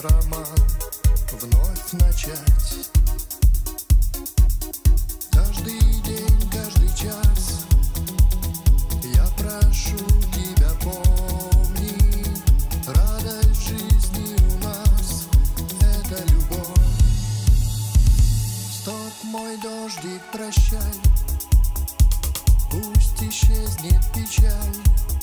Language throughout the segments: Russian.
роман вновь начать. Каждый день, каждый час я прошу тебя, помни, радость жизни у нас — это любовь. Стоп, мой дождик, прощай, пусть исчезнет печаль.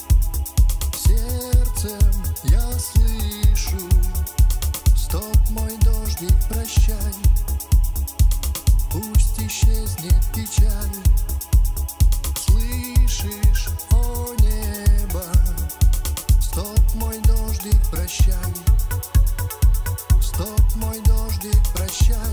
Сердцем я слышу: стоп, мой дождик, прощай, пусть исчезнет печаль. Слышишь, о небо, стоп, мой дождик, прощай, стоп, мой дождик, прощай.